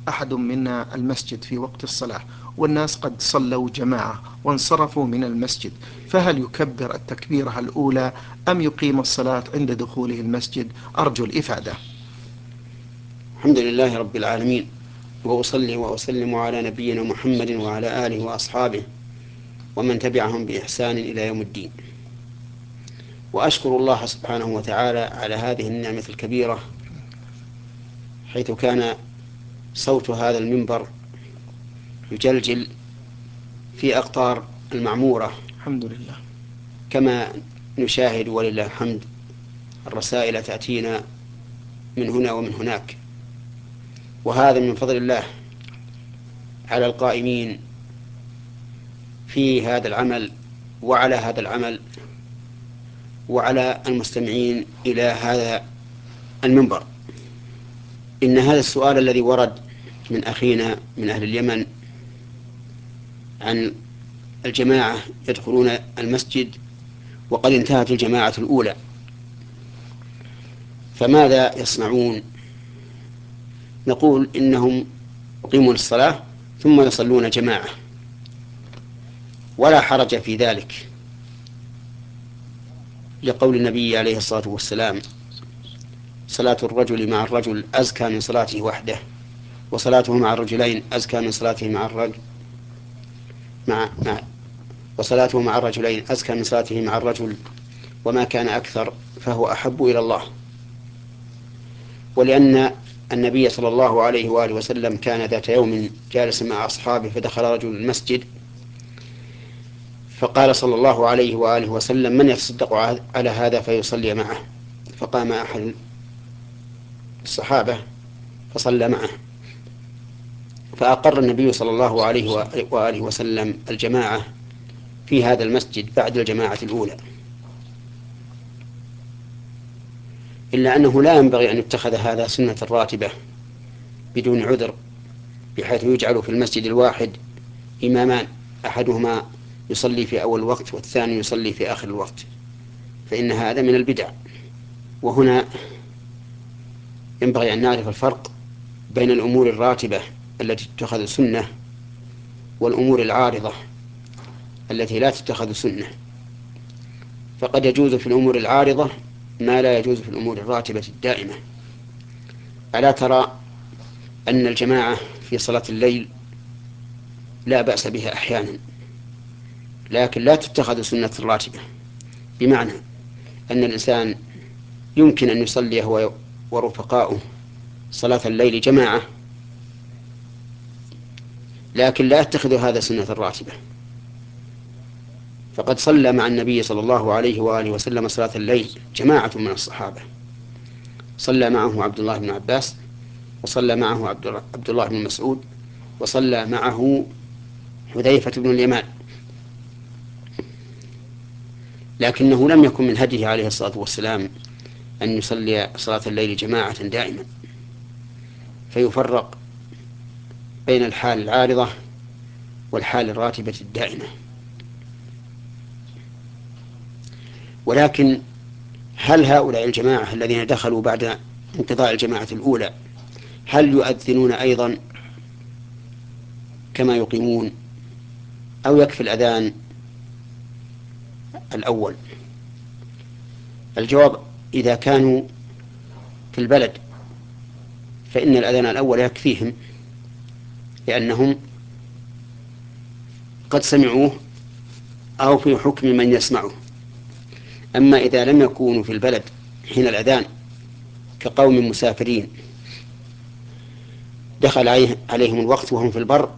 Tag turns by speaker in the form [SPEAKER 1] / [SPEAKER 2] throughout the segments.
[SPEAKER 1] أحد منا المسجد في وقت الصلاة والناس قد صلوا جماعة وانصرفوا من المسجد، فهل يكبر التكبيرة الأولى أم يقيم الصلاة عند دخوله المسجد؟ أرجو الإفادة.
[SPEAKER 2] الحمد لله رب العالمين، وأصلي وأسلم على نبينا محمد وعلى آله وأصحابه ومن تبعهم بإحسان إلى يوم الدين. وأشكر الله سبحانه وتعالى على هذه النعمة الكبيرة، حيث كان صوت هذا المنبر يجلجل في أقطار المعمورة،
[SPEAKER 1] الحمد لله.
[SPEAKER 2] كما نشاهد ولله الحمد الرسائل تأتينا من هنا ومن هناك. وهذا من فضل الله على القائمين في هذا العمل وعلى هذا العمل وعلى المستمعين إلى هذا المنبر. إن هذا السؤال الذي ورد من أخينا من أهل اليمن عن الجماعة يدخلون المسجد وقد انتهت الجماعة الأولى، فماذا يصنعون؟ نقول إنهم يقيمون الصلاة ثم يصلون جماعة، ولا حرج في ذلك، لقول النبي عليه الصلاة والسلام: صلاة الرجل مع الرجل أزكى من صلاته وحده، وصلاته مع الرجلين أزكى من صلاته مع الرجل مع وصلاته مع الرجلين أزكى من صلاته مع الرجل، وما كان أكثر فهو أحب إلى الله. ولأن النبي صلى الله عليه وآله وسلم كان ذات يوم جالس مع أصحابه فدخل رجل المسجد، فقال صلى الله عليه وآله وسلم: من يتصدق على هذا فيصلي معه؟ فقام أحد الصحابة فصلى معه، فأقر النبي صلى الله عليه وآله وسلم الجماعة في هذا المسجد بعد الجماعة الأولى. إلا أنه لا ينبغي أن يتخذ هذا سنة راتبة بدون عذر، بحيث يجعل في المسجد الواحد إمامان، أحدهما يصلي في أول الوقت والثاني يصلي في آخر الوقت، فإن هذا من البدع. وهنا ينبغي أن نعرف الفرق بين الأمور الراتبة التي تتخذ سنة والأمور العارضة التي لا تتخذ سنة. فقد يجوز في الأمور العارضة ما لا يجوز في الأمور الراتبة الدائمة. ألا ترى أن الجماعة في صلاة الليل لا بأس بها أحيانا، لكن لا تتخذ سنة راتبة، بمعنى أن الإنسان يمكن أن يصلي هو ورفقاؤه صلاة الليل جماعة، لكن لا يتخذ هذا سنة راتبة. فقد صلى مع النبي صلى الله عليه وآله وسلم صلاة الليل جماعة من الصحابة، صلى معه عبد الله بن عباس، وصلى معه عبد الله بن مسعود، وصلى معه حذيفة بن اليمان، لكنه لم يكن من هديه عليه الصلاة والسلام أن يصلي صلاة الليل جماعة دائما، فيفرق بين الحال العارضة والحال الراتبة الدائمة. ولكن هل هؤلاء الجماعة الذين دخلوا بعد انقضاء الجماعة الأولى هل يؤذنون أيضا كما يقيمون، أو يكفي الأذان الأول؟ الجواب: إذا كانوا في البلد فإن الأذان الأول يكفيهم، لأنهم قد سمعوه أو في حكم من يسمعه. أما إذا لم يكونوا في البلد حين الأذان، كقوم مسافرين دخل عليهم الوقت وهم في البر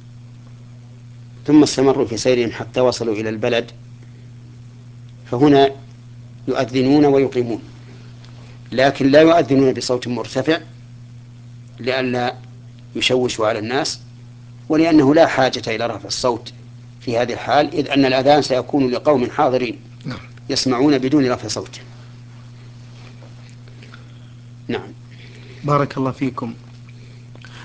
[SPEAKER 2] ثم استمروا في سيرهم حتى وصلوا إلى البلد، فهنا يؤذنون ويقيمون، لكن لا يؤذنون بصوت مرتفع لئلا يشوشوا على الناس، ولأنه لا حاجة إلى رفع الصوت في هذه الحال، إذ أن الأذان سيكون لقوم حاضرين
[SPEAKER 1] نعم.
[SPEAKER 2] يسمعون بدون رفع صوت. نعم.
[SPEAKER 1] بارك الله فيكم.